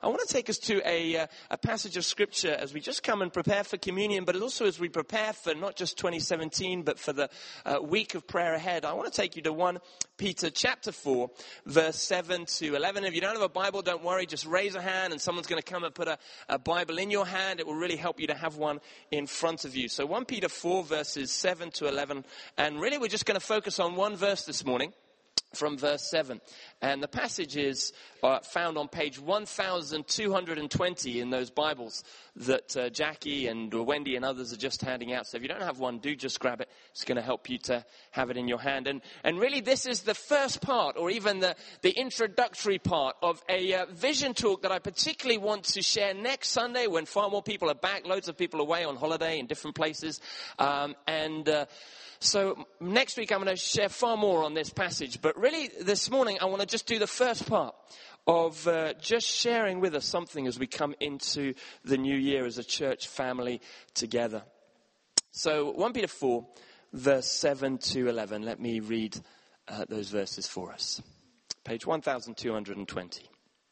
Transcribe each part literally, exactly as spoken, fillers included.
I want to take us to a, uh, a passage of scripture as we just come and prepare for communion, but also as we prepare for not just twenty seventeen, but for the uh, week of prayer ahead. I want to take you to First Peter chapter four, verse seven to eleven. If you don't have a Bible, don't worry. Just raise a hand and someone's going to come and put a, a Bible in your hand. It will really help you to have one in front of you. So First Peter four, verses seven to eleven. And really we're just going to focus on one verse this morning, from verse seven. And the passage is uh, found on page one thousand two hundred twenty in those Bibles that uh, Jackie and Wendy and others are just handing out. So if you don't have one, do just grab it. It's going to help you to have it in your hand. And and really this is the first part, or even the, the introductory part of a uh, vision talk that I particularly want to share next Sunday when far more people are back, loads of people away on holiday in different places. Um, and... Uh, So next week I'm going to share far more on this passage. But really this morning I want to just do the first part of uh, just sharing with us something as we come into the new year as a church family together. So First Peter four, verse seven to eleven. Let me read uh, those verses for us. Page one thousand two hundred twenty.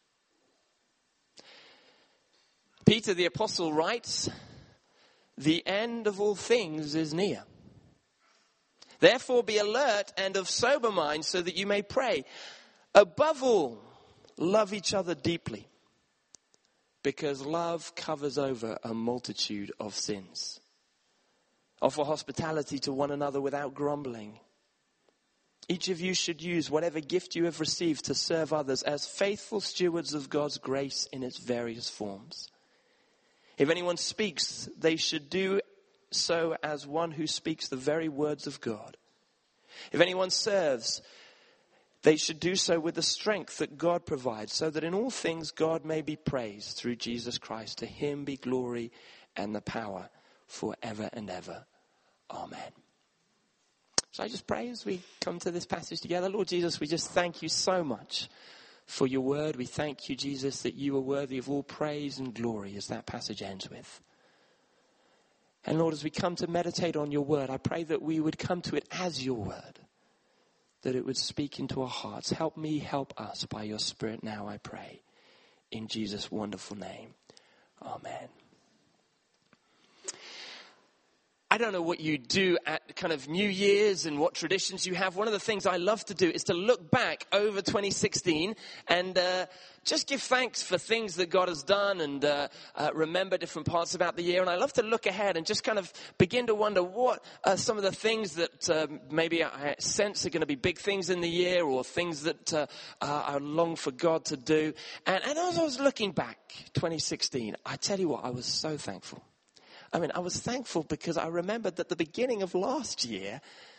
Peter the apostle writes, "The end of all things is near. Therefore be alert and of sober mind so that you may pray. Above all, love each other deeply, because love covers over a multitude of sins. Offer hospitality to one another without grumbling. Each of you should use whatever gift you have received to serve others as faithful stewards of God's grace in its various forms. If anyone speaks, they should do so as one who speaks the very words of God. If anyone serves, they should do so with the strength that God provides, so that in all things God may be praised through Jesus Christ. To him be glory and the power forever and ever. Amen." Shall I just pray as we come to this passage together? Lord Jesus, we just thank you so much for your word. We thank you, Jesus, that you are worthy of all praise and glory, as that passage ends with. And Lord, as we come to meditate on your word, I pray that we would come to it as your word, that it would speak into our hearts. Help me, help us by your Spirit now, I pray. In Jesus' wonderful name. Amen. I don't know what you do at kind of New Year's and what traditions you have. One of the things I love to do is to look back over twenty sixteen and uh, just give thanks for things that God has done and uh, uh, remember different parts about the year. And I love to look ahead and just kind of begin to wonder what are some of the things that uh, maybe I sense are going to be big things in the year, or things that uh, uh, I long for God to do. And, and as I was looking back, twenty sixteen, I tell you what, I was so thankful. I mean, I was thankful because I remembered that the beginning of last year,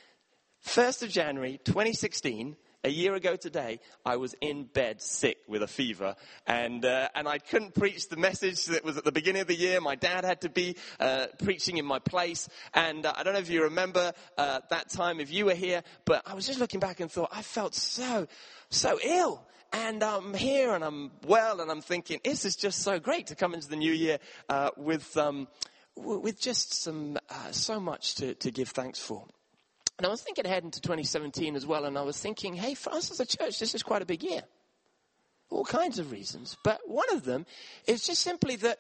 first of January twenty sixteen, a year ago today, I was in bed sick with a fever, and uh, and I couldn't preach the message that was at the beginning of the year. My dad had to be uh, preaching in my place, and uh, I don't know if you remember uh, that time, if you were here, but I was just looking back and thought, I felt so, so ill. And I'm here and I'm well, and I'm thinking, this is just so great to come into the new year uh, with... Um, with just some, uh, so much to, to give thanks for. And I was thinking ahead into twenty seventeen as well, and I was thinking, hey, for us as a church, this is quite a big year. All kinds of reasons. But one of them is just simply that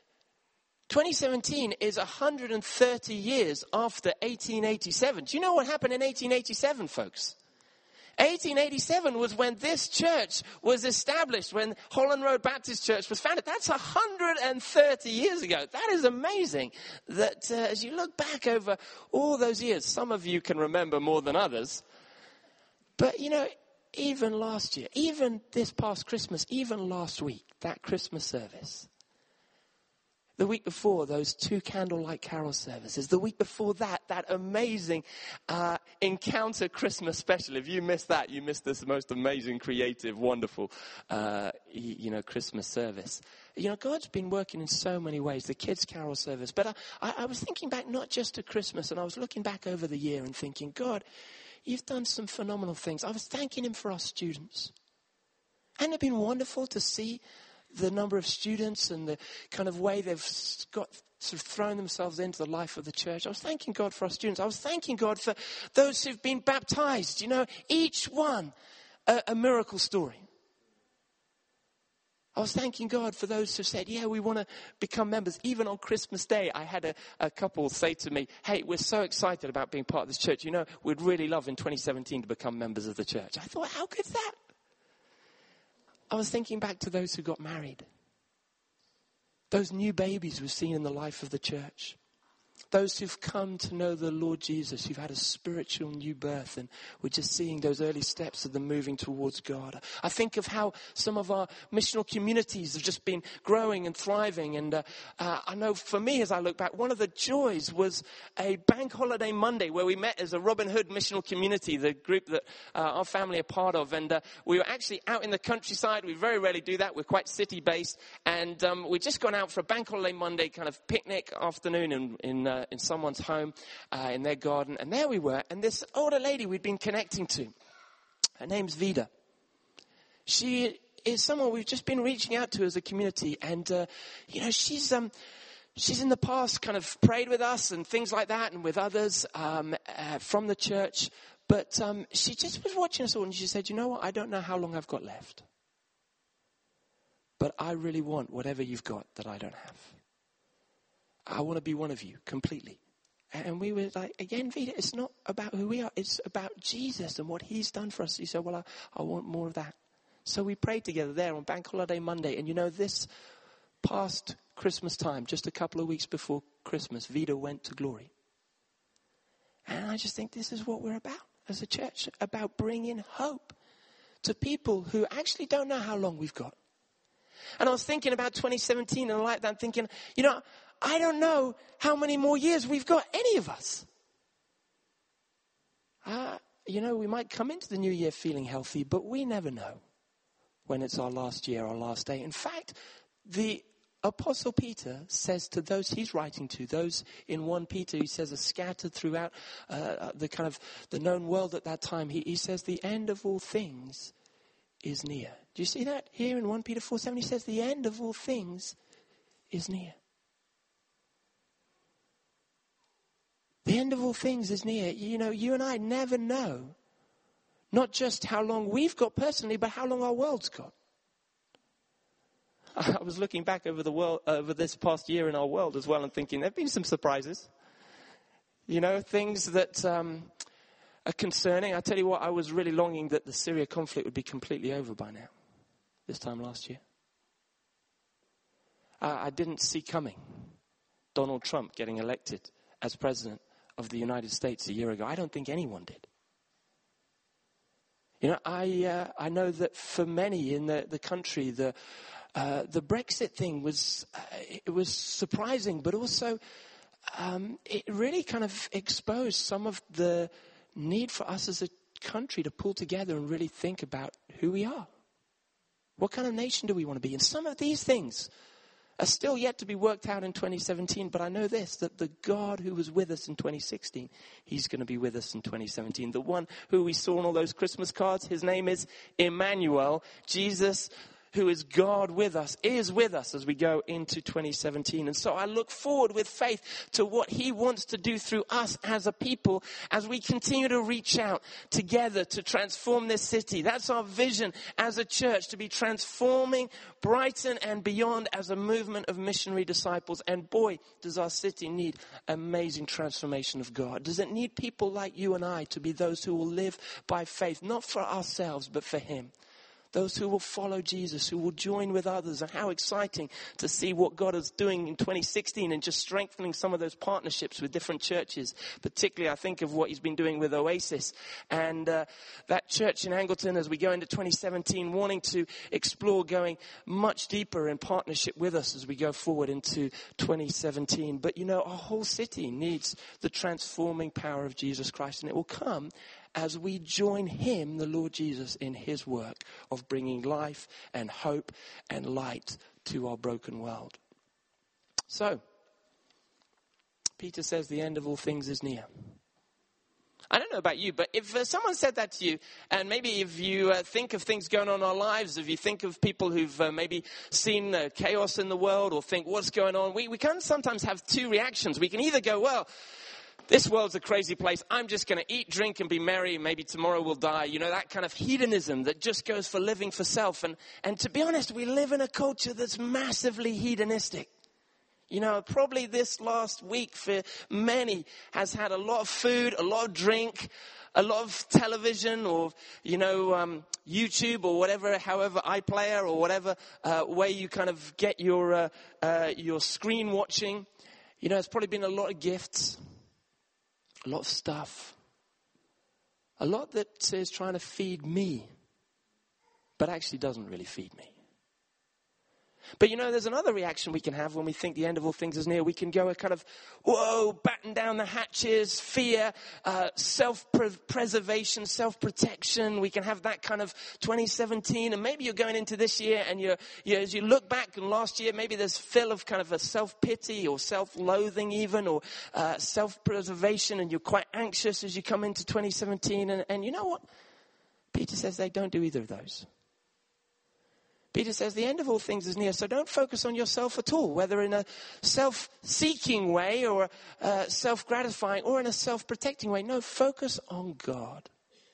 twenty seventeen is one hundred thirty years after eighteen eighty-seven. Do you know what happened in eighteen eighty-seven, folks? eighteen eighty-seven was when this church was established, when Holland Road Baptist Church was founded. That's one hundred thirty years ago. That is amazing that uh, as you look back over all those years, some of you can remember more than others. But, you know, even last year, even this past Christmas, even last week, that Christmas service. The week before, those two candlelight carol services. The week before that, that amazing uh, Encounter Christmas special. If you missed that, you missed this most amazing, creative, wonderful, uh, you know, Christmas service. You know, God's been working in so many ways. The kids' carol service. But I, I, I was thinking back not just to Christmas, and I was looking back over the year and thinking, God, you've done some phenomenal things. I was thanking him for our students. Hasn't it been wonderful to see the number of students and the kind of way they've got sort of thrown themselves into the life of the church? I was thanking God for our students. I was thanking God for those who've been baptized. You know, each one a, a miracle story. I was thanking God for those who said, yeah, we want to become members. Even on Christmas Day, I had a, a couple say to me, hey, we're so excited about being part of this church. You know, we'd really love in twenty seventeen to become members of the church. I thought, how good's that? I was thinking back to those who got married. Those new babies we've seen in the life of the church. Those who've come to know the Lord Jesus, who've had a spiritual new birth, and we're just seeing those early steps of them moving towards God. I think of how some of our missional communities have just been growing and thriving. And uh, uh, I know for me, as I look back, one of the joys was a bank holiday Monday where we met as a Robin Hood missional community, the group that uh, our family are part of. And uh, we were actually out in the countryside. We very rarely do that. We're quite city-based. And um, we'd just gone out for a bank holiday Monday kind of picnic afternoon in, in uh, in someone's home, uh, in their garden. And there we were. And this older lady we'd been connecting to, her name's Vida. She is someone we've just been reaching out to as a community. And, uh, you know, she's um, she's in the past kind of prayed with us and things like that and with others um, uh, from the church. But um, she just was watching us all and she said, you know what, I don't know how long I've got left. But I really want whatever you've got that I don't have. I want to be one of you completely. And we were like, again, Vida, it's not about who we are. It's about Jesus and what he's done for us. He said, well, I, I want more of that. So we prayed together there on Bank Holiday Monday. And you know, this past Christmas time, just a couple of weeks before Christmas, Vida went to glory. And I just think this is what we're about as a church, about bringing hope to people who actually don't know how long we've got. And I was thinking about twenty seventeen and like that, I'm thinking, you know, I don't know how many more years we've got, any of us. Uh, you know, we might come into the new year feeling healthy, but we never know when it's our last year, our last day. In fact, the Apostle Peter says to those he's writing to, those in First Peter, he says are scattered throughout uh, the kind of the known world at that time. He, he says the end of all things is near. Do you see that here in First Peter four seven? He says the end of all things is near. The end of all things is near. You know, you and I never know, not just how long we've got personally, but how long our world's got. I was looking back over the world, over this past year in our world as well, and thinking there have been some surprises. You know, things that um, are concerning. I tell you what, I was really longing that the Syria conflict would be completely over by now, this time last year. Uh, I didn't see coming Donald Trump getting elected as president of the United States a year ago. I don't think anyone did. You know, I uh, I know that for many in the, the country, the uh, the Brexit thing was uh, it was surprising, but also um, it really kind of exposed some of the need for us as a country to pull together and really think about who we are. What kind of nation do we want to be? And some of these things are still yet to be worked out in twenty seventeen, but I know this, that the God who was with us in twenty sixteen, he's going to be with us in twenty seventeen. The one who we saw on all those Christmas cards, his name is Emmanuel. Jesus, who is God with us, is with us as we go into twenty seventeen. And so I look forward with faith to what he wants to do through us as a people as we continue to reach out together to transform this city. That's our vision as a church, to be transforming Brighton and beyond as a movement of missionary disciples. And boy, does our city need amazing transformation of God. Does it need people like you and I to be those who will live by faith, not for ourselves, but for him? Those who will follow Jesus, who will join with others. And how exciting to see what God is doing in twenty sixteen and just strengthening some of those partnerships with different churches. Particularly, I think of what he's been doing with Oasis and uh, that church in Angleton as we go into twenty seventeen, wanting to explore going much deeper in partnership with us as we go forward into twenty seventeen. But, you know, our whole city needs the transforming power of Jesus Christ, and it will come as we join him, the Lord Jesus, in his work of bringing life and hope and light to our broken world. So, Peter says the end of all things is near. I don't know about you, but if uh, someone said that to you, and maybe if you uh, think of things going on in our lives, if you think of people who've uh, maybe seen uh, chaos in the world or think what's going on, we, we can sometimes have two reactions. We can either go, well, This world's a crazy place. I'm just going to eat, drink, and be merry. Maybe tomorrow we'll die. You know, that kind of hedonism that just goes for living for self. And, and to be honest, we live in a culture that's massively hedonistic. You know, probably this last week for many has had a lot of food, a lot of drink, a lot of television or, you know, um, YouTube or whatever, however, iPlayer or whatever uh, way you kind of get your, uh, uh, your screen watching. You know, it's probably been a lot of gifts. A lot of stuff. A lot that is trying to feed me, but actually doesn't really feed me. But you know, there's another reaction we can have when we think the end of all things is near. We can go a kind of, whoa, batten down the hatches, fear, uh, self-preservation, self-protection. We can have that kind of twenty seventeen. And maybe you're going into this year and you're, you as you look back on last year, maybe there's fill of kind of a self-pity or self-loathing even, or uh, self-preservation, and you're quite anxious as you come into twenty seventeen. And, and you know what? Peter says they don't do either of those. Peter says the end of all things is near, so don't focus on yourself at all, whether in a self-seeking way or uh, self-gratifying or in a self-protecting way. No, focus on God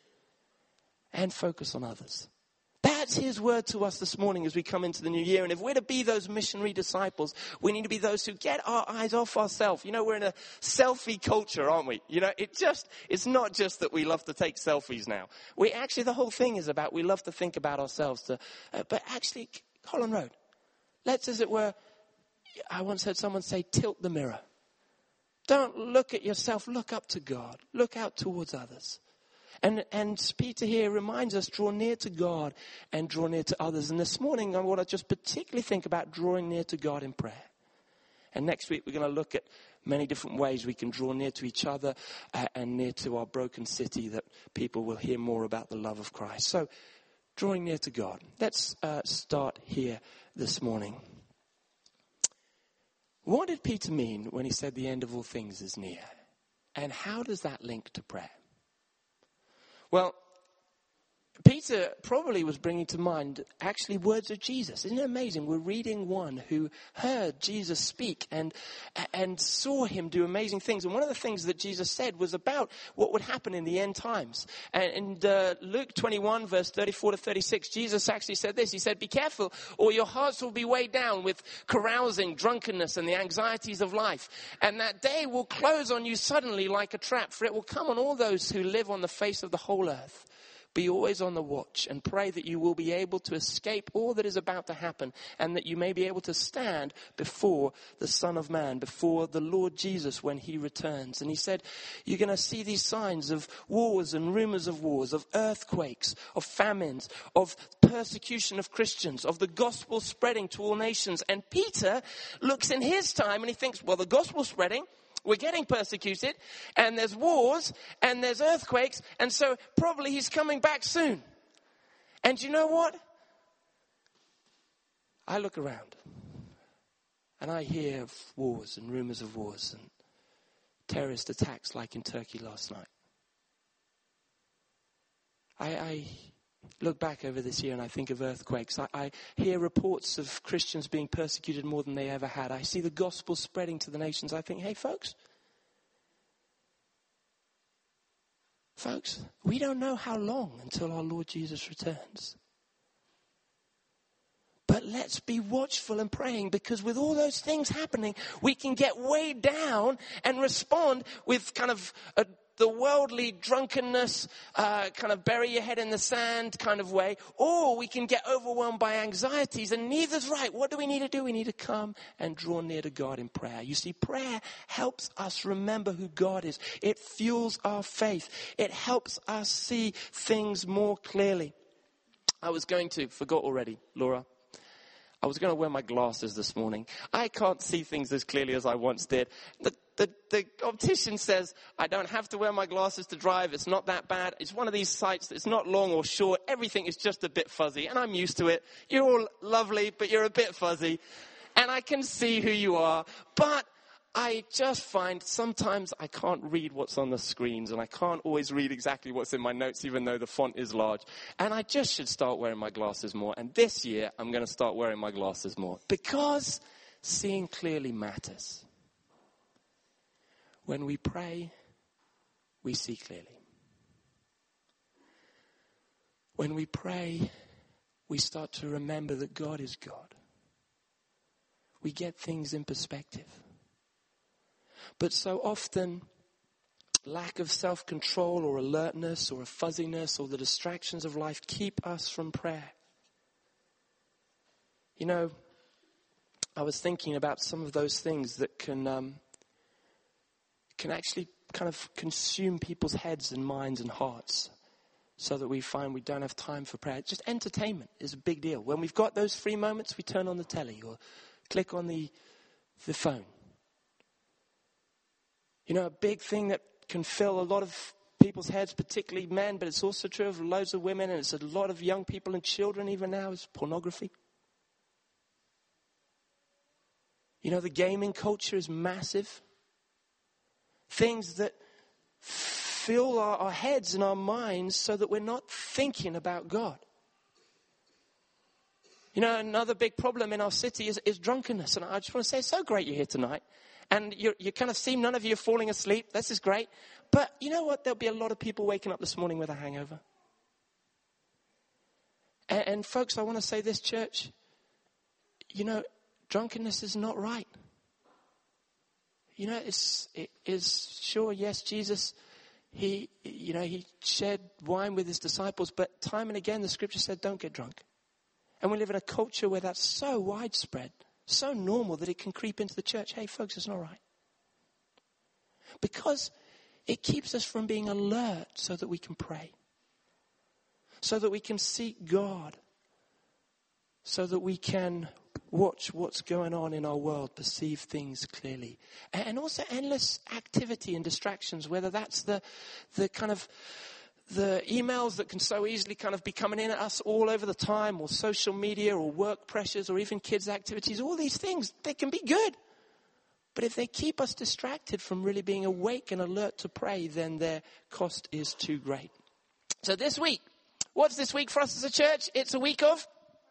and focus on others. That's his word to us this morning as we come into the new year. And if we're to be those missionary disciples, we need to be those who get our eyes off ourselves. You know, we're in a selfie culture, aren't we? You know, it just, it's not just that we love to take selfies now. We actually, the whole thing is about, we love to think about ourselves. To, uh, but actually, Holland Road, let's, as it were, I once heard someone say, tilt the mirror. Don't look at yourself, look up to God. Look out towards others. And, and Peter here reminds us, draw near to God and draw near to others. And this morning, I want to just particularly think about drawing near to God in prayer. And next week, we're going to look at many different ways we can draw near to each other uh, and near to our broken city, that people will hear more about the love of Christ. So, drawing near to God. Let's uh, start here this morning. What did Peter mean when he said the end of all things is near? And how does that link to prayer? Well, Peter probably was bringing to mind actually words of Jesus. Isn't it amazing? We're reading one who heard Jesus speak and and saw him do amazing things. And one of the things that Jesus said was about what would happen in the end times. And in uh, Luke twenty-one, verse thirty-four to thirty-six, Jesus actually said this. He said, be careful, or your hearts will be weighed down with carousing, drunkenness, and the anxieties of life. And that day will close on you suddenly like a trap, for it will come on all those who live on the face of the whole earth. Be always on the watch and pray that you will be able to escape all that is about to happen, and that you may be able to stand before the Son of Man, before the Lord Jesus when he returns. And he said, you're going to see these signs of wars and rumors of wars, of earthquakes, of famines, of persecution of Christians, of the gospel spreading to all nations. And Peter looks in his time and he thinks, well, the gospel's spreading. We're getting persecuted, and there's wars, and there's earthquakes, and so probably he's coming back soon. And you know what? I look around, and I hear of wars and rumors of wars and terrorist attacks like in Turkey last night. I, I look back over this year and I think of earthquakes. I, I hear reports of Christians being persecuted more than they ever had. I see the gospel spreading to the nations. I think, hey, folks, folks, we don't know how long until our Lord Jesus returns. But let's be watchful and praying, because with all those things happening, we can get weighed down and respond with kind of a the worldly drunkenness, uh, kind of bury your head in the sand kind of way, or we can get overwhelmed by anxieties, and neither's right. What do we need to do? We need to come and draw near to God in prayer. You see, prayer helps us remember who God is. It fuels our faith. It helps us see things more clearly. I was going to, forgot already, Laura. I was going to wear my glasses this morning. I can't see things as clearly as I once did. The, the, the optician says I don't have to wear my glasses to drive. It's not that bad. It's one of these sights that's not long or short. Everything is just a bit fuzzy, and I'm used to it. You're all lovely, but you're a bit fuzzy. And I can see who you are. But I just find sometimes I can't read what's on the screens, and I can't always read exactly what's in my notes, even though the font is large. And I just should start wearing my glasses more. And this year, I'm going to start wearing my glasses more, because seeing clearly matters. When we pray, we see clearly. When we pray, we start to remember that God is God. We get things in perspective. But so often, lack of self-control or alertness or a fuzziness or the distractions of life keep us from prayer. You know, I was thinking about some of those things that can um, can actually kind of consume people's heads and minds and hearts so that we find we don't have time for prayer. Just entertainment is a big deal. When we've got those free moments, we turn on the telly or click on the the phone. You know, a big thing that can fill a lot of people's heads, particularly men, but it's also true of loads of women, and it's a lot of young people and children even now, is pornography. You know, the gaming culture is massive. Things that fill our, our heads and our minds so that we're not thinking about God. You know, another big problem in our city is, is drunkenness. And I just want to say, it's so great you're here tonight. And you you kind of seem, none of you are falling asleep. This is great. But you know what? There'll be a lot of people waking up this morning with a hangover. And, and folks, I want to say this, church. You know, drunkenness is not right. You know, it's, it is sure, yes, Jesus, he, you know, he shared wine with his disciples. But time and again, the scripture said, don't get drunk. And we live in a culture where that's so widespread, so normal that it can creep into the church. Hey, folks, it's not right. Because it keeps us from being alert so that we can pray. So that we can seek God. So that we can watch what's going on in our world, perceive things clearly. And also endless activity and distractions, whether that's the the kind of the emails that can so easily kind of be coming in at us all over the time, or social media, or work pressures, or even kids' activities. All these things, they can be good. But if they keep us distracted from really being awake and alert to pray, then their cost is too great. So this week, what's this week for us as a church? It's a week of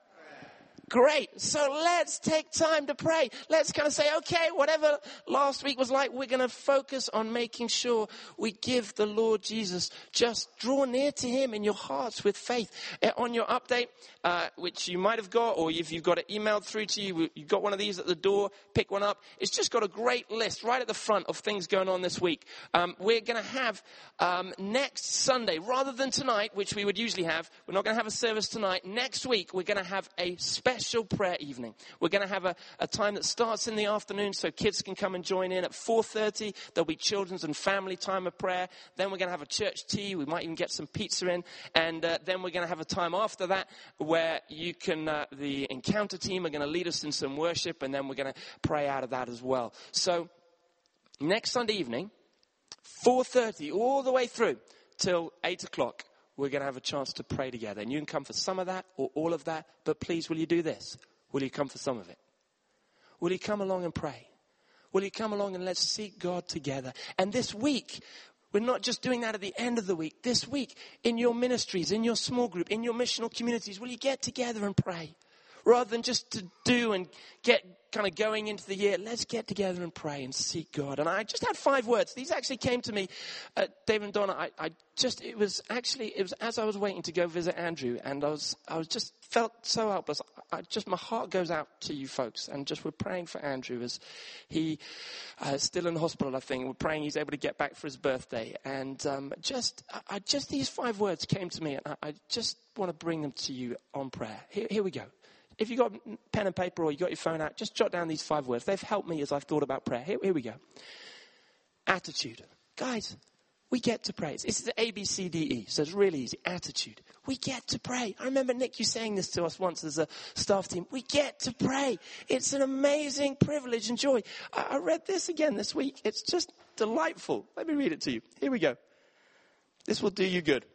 great. So let's take time to pray. Let's kind of say, okay, whatever last week was like, we're going to focus on making sure we give the Lord Jesus. Just draw near to him in your hearts with faith. Uh, on your update, uh, which you might have got, or if you've got it emailed through to you, you've got one of these at the door, pick one up. It's just got a great list right at the front of things going on this week. Um, we're going to have um, next Sunday, rather than tonight, which we would usually have, we're not going to have a service tonight. Next week, we're going to have a special Special prayer evening. We're going to have a, a time that starts in the afternoon so kids can come and join in. At four thirty, there'll be children's and family time of prayer. Then we're going to have a church tea. We might even get some pizza in. And uh, then we're going to have a time after that where you can, uh, the encounter team are going to lead us in some worship, and then we're going to pray out of that as well. So next Sunday evening, four thirty, all the way through till eight o'clock. We're going to have a chance to pray together. And you can come for some of that or all of that. But please, will you do this? Will you come for some of it? Will you come along and pray? Will you come along and let's seek God together? And this week, we're not just doing that at the end of the week. This week, in your ministries, in your small group, in your missional communities, will you get together and pray? Rather than just to do and get kind of going into the year, let's get together and pray and seek God. And I just had five words. These actually came to me, uh, David and Donna. I, I just, it was actually, it was as I was waiting to go visit Andrew, and I was, I was just felt so helpless. I just, my heart goes out to you folks, and just we're praying for Andrew as he uh, is still in the hospital, I think. We're praying he's able to get back for his birthday. And um, just, I, I just, these five words came to me, and I, I just want to bring them to you on prayer. Here, here we go. If you've got pen and paper or you've got your phone out, just jot down these five words. They've helped me as I've thought about prayer. Here, here we go. Attitude. Guys, we get to pray. This is A, B, C, D, E. So it's really easy. Attitude. We get to pray. I remember, Nick, you saying this to us once as a staff team. We get to pray. It's an amazing privilege and joy. I, I read this again this week. It's just delightful. Let me read it to you. Here we go. This will do you good.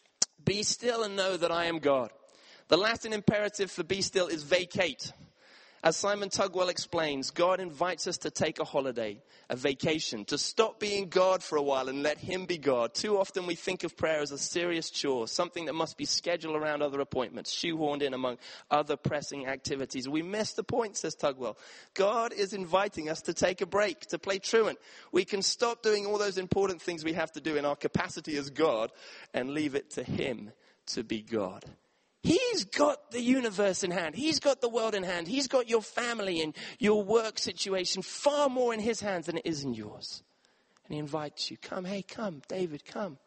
Be still and know that I am God. The Latin imperative for be still is vacate. As Simon Tugwell explains, God invites us to take a holiday, a vacation, to stop being God for a while and let him be God. Too often we think of prayer as a serious chore, something that must be scheduled around other appointments, shoehorned in among other pressing activities. We miss the point, says Tugwell. God is inviting us to take a break, to play truant. We can stop doing all those important things we have to do in our capacity as God and leave it to him to be God. He's got the universe in hand. He's got the world in hand. He's got your family and your work situation far more in his hands than it is in yours. And he invites you, come, hey, come, David, come.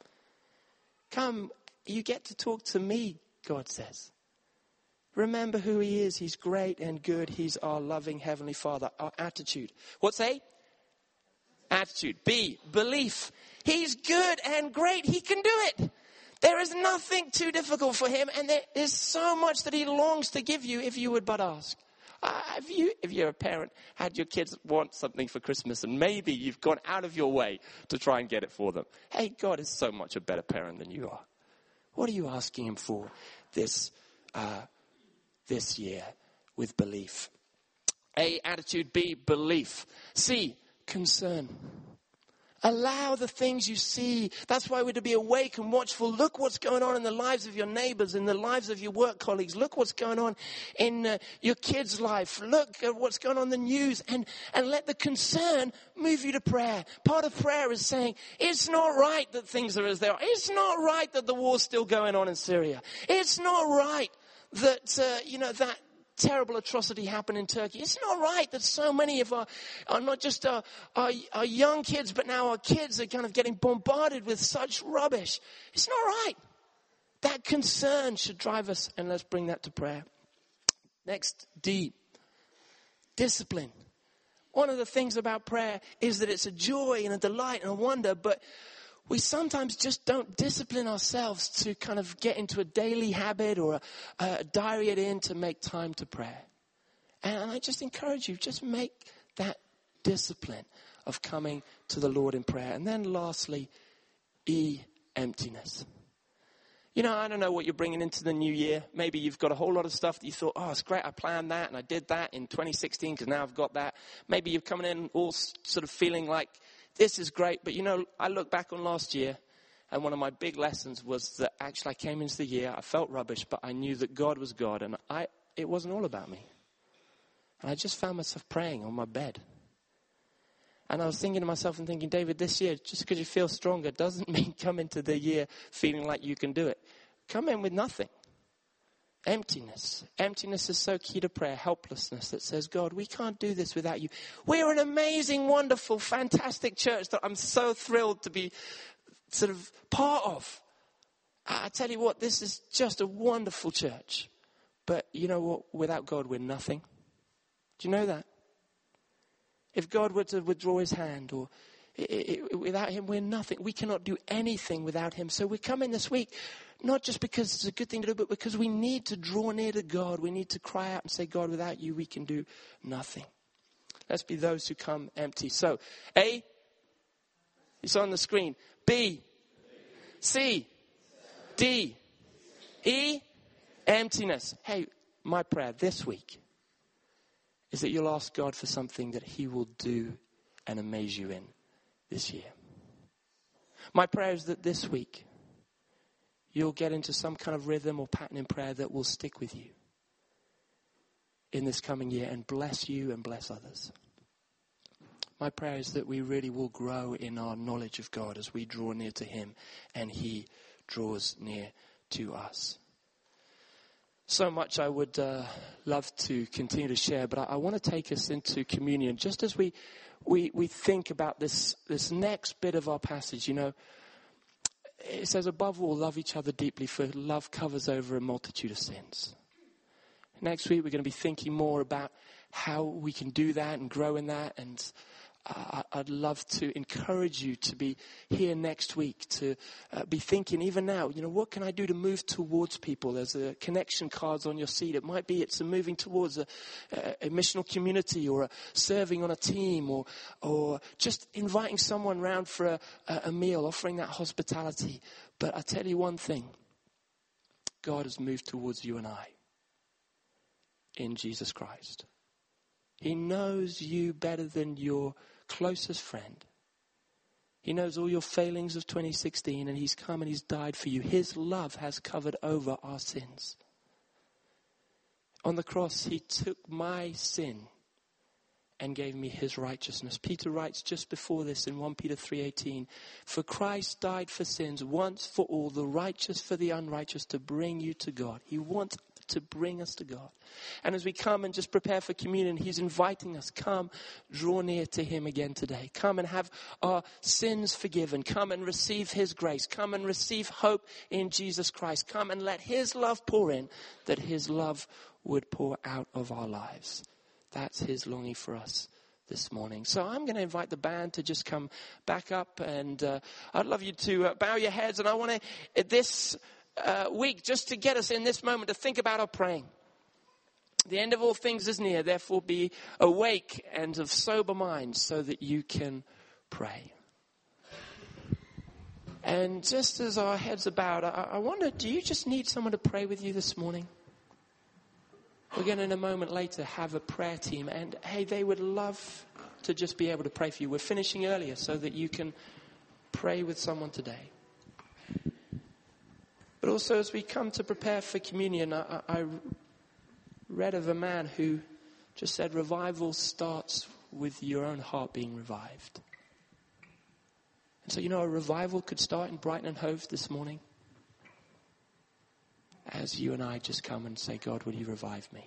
Come, you get to talk to me, God says. Remember who he is. He's great and good. He's our loving Heavenly Father. Our attitude. What's A? Attitude. B, belief. He's good and great. He can do it. There is nothing too difficult for him, and there is so much that he longs to give you if you would but ask. Uh, have you, if you're a parent, had your kids want something for Christmas, and maybe you've gone out of your way to try and get it for them? Hey, God is so much a better parent than you are. What are you asking him for this uh, this year with belief? A, attitude. B, belief. C, concern. Allow the things you see. That's why we're to be awake and watchful. Look what's going on in the lives of your neighbors, in the lives of your work colleagues. Look what's going on in uh, your kids' life. Look at what's going on in the news, and, and let the concern move you to prayer. Part of prayer is saying, it's not right that things are as they are. It's not right that the war's still going on in Syria. It's not right that, uh, you know, that terrible atrocity happened in Turkey. It's not right that so many of our, our not just our, our, our young kids, but now our kids are kind of getting bombarded with such rubbish. It's not right. That concern should drive us, and let's bring that to prayer. Next, D, discipline. One of the things about prayer is that it's a joy and a delight and a wonder, but we sometimes just don't discipline ourselves to kind of get into a daily habit or a, a diary it in to make time to prayer. And I just encourage you, just make that discipline of coming to the Lord in prayer. And then lastly, E, emptiness. You know, I don't know what you're bringing into the new year. Maybe you've got a whole lot of stuff that you thought, oh, it's great, I planned that and I did that in twenty sixteen because now I've got that. Maybe you're coming in all sort of feeling like, this is great, but you know, I look back on last year, and one of my big lessons was that actually I came into the year, I felt rubbish, but I knew that God was God, and I it wasn't all about me. And I just found myself praying on my bed. And I was thinking to myself and thinking, David, this year, just because you feel stronger doesn't mean come into the year feeling like you can do it. Come in with nothing. Emptiness. Emptiness is so key to prayer. Helplessness that says, God, we can't do this without you. We're an amazing, wonderful, fantastic church that I'm so thrilled to be sort of part of. I tell you what, this is just a wonderful church. But you know what? Without God, we're nothing. Do you know that? If God were to withdraw his hand, or it, it, without him, we're nothing. We cannot do anything without him. So we're coming this week, not just because it's a good thing to do, but because we need to draw near to God. We need to cry out and say, God, without you, we can do nothing. Let's be those who come empty. So, A, it's on the screen. B, C, D, E, emptiness. Hey, my prayer this week is that you'll ask God for something that he will do and amaze you in this year. My prayer is that this week you'll get into some kind of rhythm or pattern in prayer that will stick with you in this coming year and bless you and bless others. My prayer is that we really will grow in our knowledge of God as we draw near to him and he draws near to us. So much I would uh, love to continue to share, but I, I want to take us into communion just as we we we think about this this next bit of our passage. You know, it says, above all, love each other deeply, for love covers over a multitude of sins. Next week, we're going to be thinking more about how we can do that and grow in that. And uh, I'd love to encourage you to be here next week, to uh, be thinking even now, you know, what can I do to move towards people? There's a connection cards on your seat. It might be it's a moving towards a, a, a missional community, or a serving on a team, or or just inviting someone round for a, a meal, offering that hospitality. But I tell you one thing, God has moved towards you and I in Jesus Christ. He knows you better than your closest friend. He knows all your failings of twenty sixteen, and he's come and he's died for you. His love has covered over our sins. On the cross, he took my sin and gave me his righteousness. Peter writes just before this in First Peter three eighteen, for Christ died for sins once for all, the righteous for the unrighteous, to bring you to God. He wants to bring us to God. And as we come and just prepare for communion, he's inviting us, come, draw near to him again today. Come and have our sins forgiven. Come and receive his grace. Come and receive hope in Jesus Christ. Come and let his love pour in, that his love would pour out of our lives. That's his longing for us this morning. So I'm going to invite the band to just come back up, and uh, I'd love you to uh, bow your heads. And I want to, this uh, week, just to get us in this moment to think about our praying. The end of all things is near, therefore be awake and of sober mind so that you can pray. And just as our heads are bowed, I, I wonder, do you just need someone to pray with you this morning? We're going to, in a moment later, have a prayer team. And, hey, they would love to just be able to pray for you. We're finishing earlier so that you can pray with someone today. But also, as we come to prepare for communion, I, I read of a man who just said revival starts with your own heart being revived. And so, you know, a revival could start in Brighton and Hove this morning, as you and I just come and say, God, would you revive me?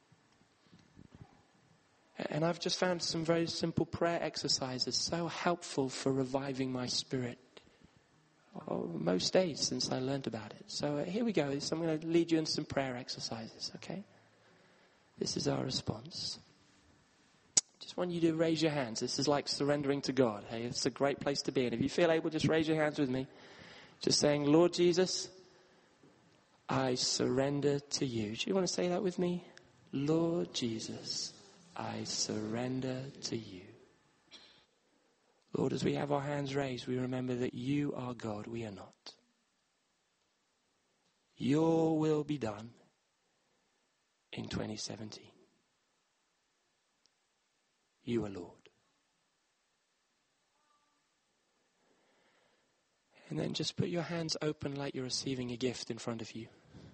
And I've just found some very simple prayer exercises so helpful for reviving my spirit. Oh, most days since I learned about it. So uh, here we go. So I'm going to lead you in some prayer exercises, okay? This is our response. Just want you to raise your hands. This is like surrendering to God. Hey, it's a great place to be. And if you feel able, just raise your hands with me. Just saying, Lord Jesus, I surrender to you. Do you want to say that with me? Lord Jesus, I surrender to you. Lord, as we have our hands raised, we remember that you are God, we are not. Your will be done in twenty seventeen. You are Lord. And then just put your hands open like you're receiving a gift in front of you.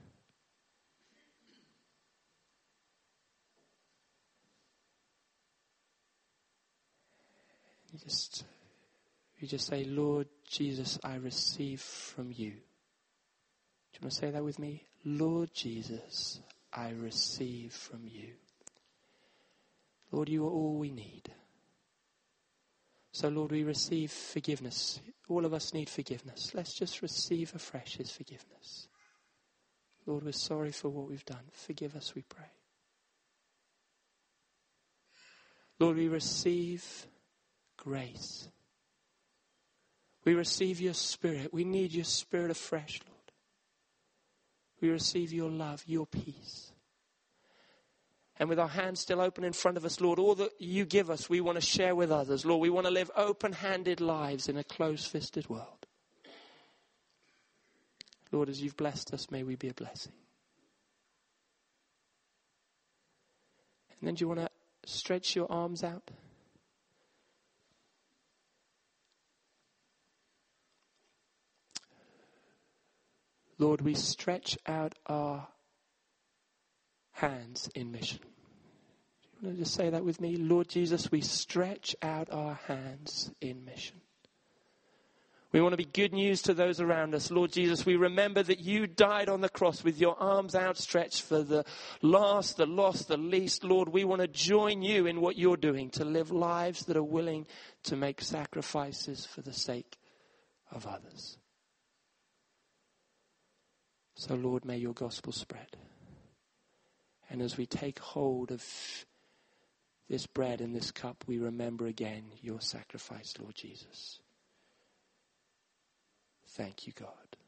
You just, you just say, Lord Jesus, I receive from you. Do you want to say that with me? Lord Jesus, I receive from you. Lord, you are all we need. So, Lord, we receive forgiveness. All of us need forgiveness. Let's just receive afresh his forgiveness. Lord, we're sorry for what we've done. Forgive us, we pray. Lord, we receive grace. We receive your spirit. We need your spirit afresh, Lord. We receive your love, your peace. And with our hands still open in front of us, Lord, all that you give us, we want to share with others. Lord, we want to live open-handed lives in a close-fisted world. Lord, as you've blessed us, may we be a blessing. And then do you want to stretch your arms out? Lord, we stretch out our hands in mission. Do you want to just say that with me? Lord Jesus, we stretch out our hands in mission. We want to be good news to those around us. Lord Jesus, we remember that you died on the cross with your arms outstretched for the last, the lost, the least. Lord, we want to join you in what you're doing, to live lives that are willing to make sacrifices for the sake of others. So, Lord, may your gospel spread. And as we take hold of this bread and this cup, we remember again your sacrifice, Lord Jesus. Thank you, God.